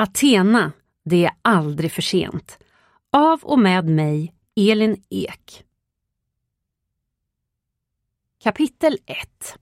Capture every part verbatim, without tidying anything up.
Athena, det är aldrig för sent. Av och med mig, Elin Ek. Kapitel ett.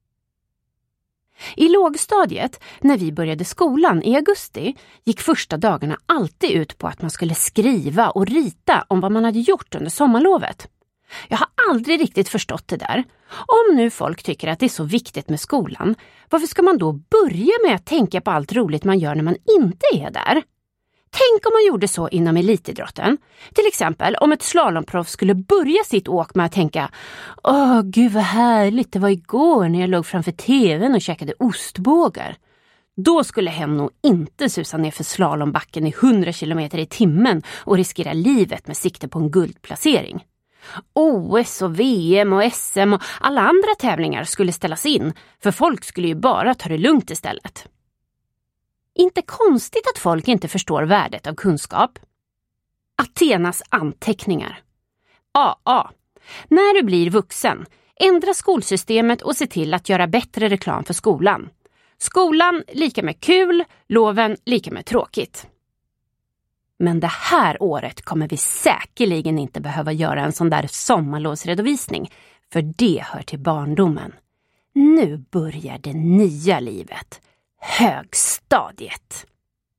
I lågstadiet, när vi började skolan i augusti, gick första dagarna alltid ut på att man skulle skriva och rita om vad man hade gjort under sommarlovet. Jag har aldrig riktigt förstått det där. Om nu folk tycker att det är så viktigt med skolan, varför ska man då börja med att tänka på allt roligt man gör när man inte är där? Tänk om man gjorde så inom elitidrotten. Till exempel om ett slalomproff skulle börja sitt åk med att tänka Åh gud vad härligt det var igår när jag låg framför tvn och käkade ostbågar. Då skulle hen nog inte susa ner för slalombacken i hundra kilometer i timmen och riskera livet med sikte på en guldplacering. O S och V M och S M och alla andra tävlingar skulle ställas in, för folk skulle ju bara ta det lugnt istället. Inte konstigt att folk inte förstår värdet av kunskap. Athenas anteckningar. A A. När du blir vuxen, ändra skolsystemet och se till att göra bättre reklam för skolan. Skolan lika med kul, loven lika med tråkigt. Men det här året kommer vi säkerligen inte behöva göra en sån där sommarlovsredovisning, för det hör till barndomen. Nu börjar det nya livet. Högstadiet.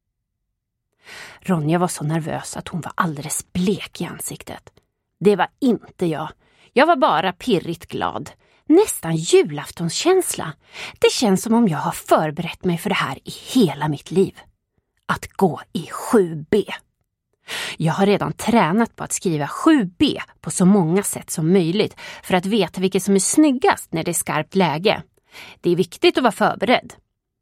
Ronja var så nervös att hon var alldeles blek i ansiktet. Det var inte jag. Jag var bara pirrigt glad. Nästan julaftonskänsla. Det känns som om jag har förberett mig för det här i hela mitt liv. Att gå i sju B. Jag har redan tränat på att skriva sju B på så många sätt som möjligt för att veta vilket som är snyggast när det är skarpt läge. Det är viktigt att vara förberedd.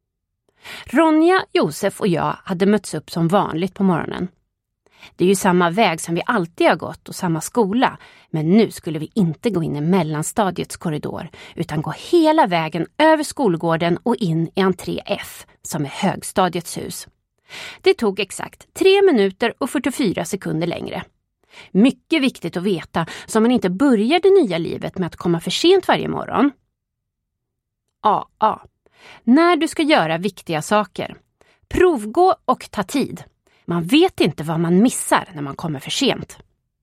Ronja, Josef och jag hade mötts upp som vanligt på morgonen. Det är ju samma väg som vi alltid har gått och samma skola, men nu skulle vi inte gå in i mellanstadiets korridor utan gå hela vägen över skolgården och in i entré F som är högstadiets hus. Det tog exakt tre minuter och fyrtiofyra sekunder längre. Mycket viktigt att veta så man inte börjar det nya livet med att komma för sent varje morgon. A A. När du ska göra viktiga saker. Provgå och ta tid. Man vet inte vad man missar när man kommer för sent.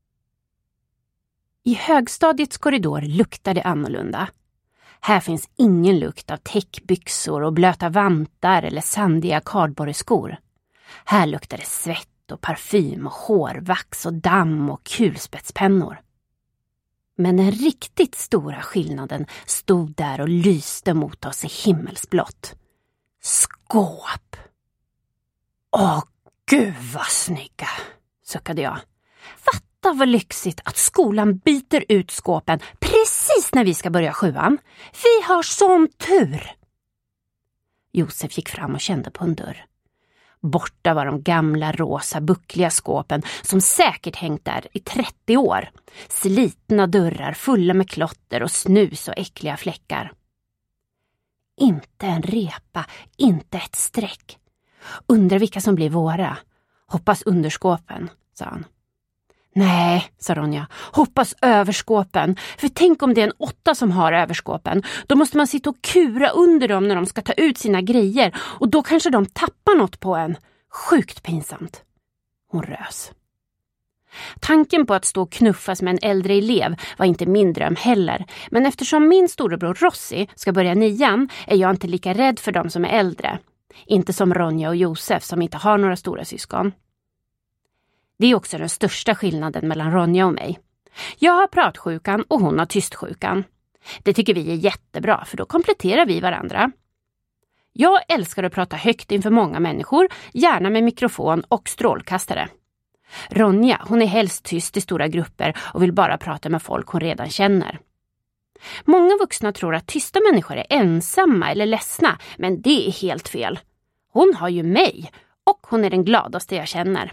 I högstadiets korridor luktar det annorlunda. Här finns ingen lukt av täckbyxor och blöta vantar eller sandiga kardborreskor. Här luktar det svett och parfym och hårvax och damm och kulspetspennor. Men den riktigt stora skillnaden stod där och lyste mot oss i himmelsblått. Skåp! Åh, gud vad snygga, suckade jag. Fatta vad lyxigt att skolan byter ut skåpen precis när vi ska börja sjuan. Vi har sån tur! Josef gick fram och kände på en dörr. Borta var de gamla rosa buckliga skåpen som säkert hängt där i trettio år. Slitna dörrar fulla med klotter och snus och äckliga fläckar. Inte en repa, inte ett streck. Undrar vilka som blir våra. Hoppas underskåpen, sa han. Nej, sa Ronja. Hoppas överskåpen. För tänk om det är en åtta som har överskåpen. Då måste man sitta och kura under dem när de ska ta ut sina grejer. Och då kanske de tappar något på en. Sjukt pinsamt. Hon rös. Tanken på att stå och knuffas med en äldre elev var inte min dröm heller. Men eftersom min storebror Rossi ska börja nian är jag inte lika rädd för dem som är äldre. Inte som Ronja och Josef som inte har några stora syskon. Det är också den största skillnaden mellan Ronja och mig. Jag har pratsjukan och hon har tystsjukan. Det tycker vi är jättebra för då kompletterar vi varandra. Jag älskar att prata högt inför många människor, gärna med mikrofon och strålkastare. Ronja, hon är helst tyst i stora grupper och vill bara prata med folk hon redan känner. Många vuxna tror att tysta människor är ensamma eller ledsna, men det är helt fel. Hon har ju mig och hon är den gladaste jag känner.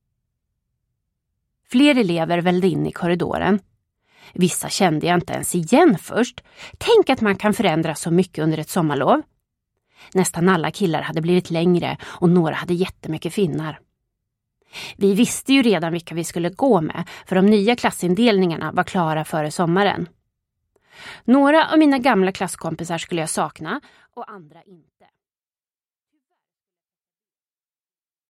Fler elever välde in i korridoren. Vissa kände jag inte ens igen först. Tänk att man kan förändra så mycket under ett sommarlov. Nästan alla killar hade blivit längre och några hade jättemycket finnar. Vi visste ju redan vilka vi skulle gå med, för de nya klassindelningarna var klara före sommaren. Några av mina gamla klasskompisar skulle jag sakna och andra inte.